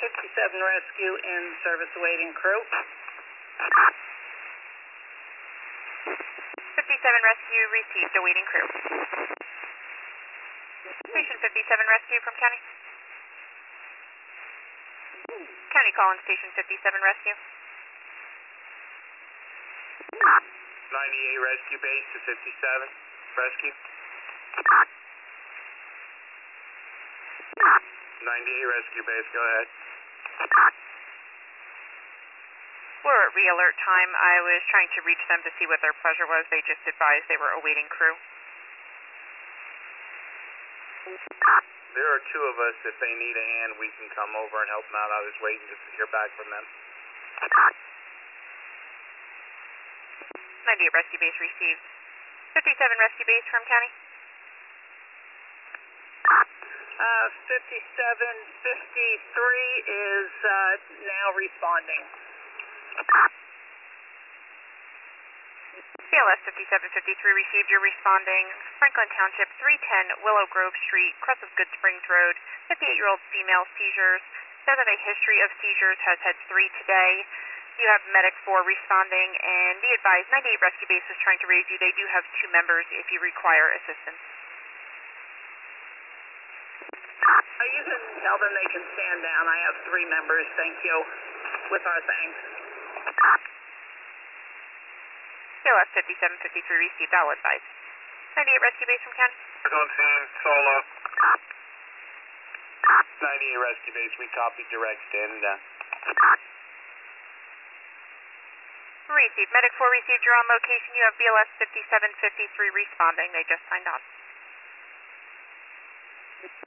Rescue in service awaiting crew. 57 Rescue received awaiting crew. Station 57 Rescue from County. County calling Station 57 Rescue. 98 Rescue Base to 57 Rescue. 98 Rescue Base, go ahead. We're at re-alert time. I was trying to reach them to see what their pleasure was. They just advised they were awaiting crew. There are two of us. If they need a hand, we can come over and help them out. I was waiting to hear back from them. 98 Rescue Base received. 57 Rescue Base from County. 5753 is now responding. BLS 5753 received. You're responding. Franklin Township, 310 Willow Grove Street, Crest of Good Springs Road. 58-year-old female seizures. Does have a history of seizures. Has had 3 today. You have Medic 4 responding, and be advised, 98 Rescue Base was trying to raise you. They do have 2 members if you require assistance. You can tell them they can stand down. I have 3 members, thank you, with our thanks. BLS 5753 received. I'll advise. 98 Rescue Base from County. We're on scene, solo. 98 Rescue Base, we copied direct, standing down. Received. Medic 4 received. You're on location. You have BLS 5753 responding. They just signed on.